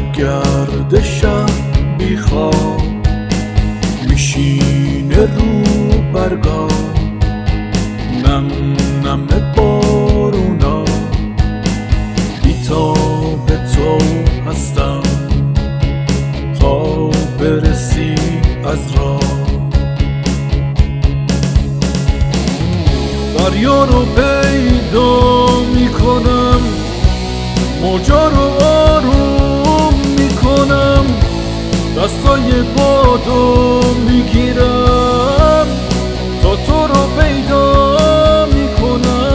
شب گردشم بیخواب میشینه رو برگا، نم نم بارونا، بیتاب تو هستم تا برسی از راه. دریا رو پیدا میکنم، موجا رو آروم میکنم، دستای بادو میگیرم تا تو رو پیدا میکنم.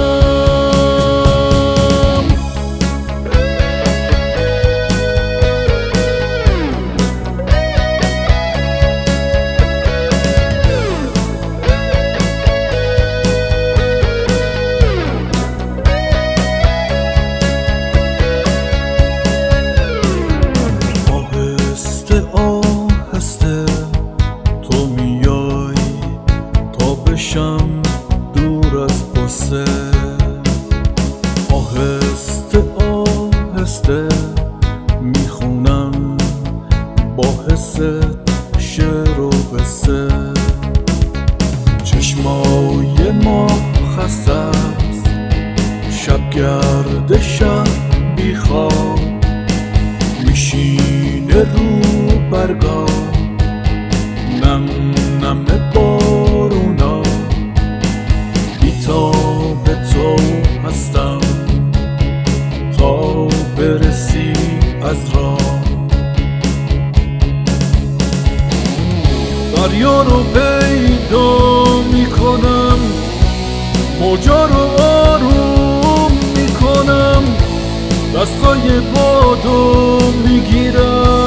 آهسته تو میای تا بشم دور از قصه، آهسته آهسته میخونم با حست شعر و قصه. چشمای ما خسته است، شب گردشم بیخواب میشینه رو برگا، نم نم بارونا، بیتاب تو هستم تا برسی از راه. دریا رو پیدا میکنم، موجا رو آروم میکنم، دستای بادو میگیرم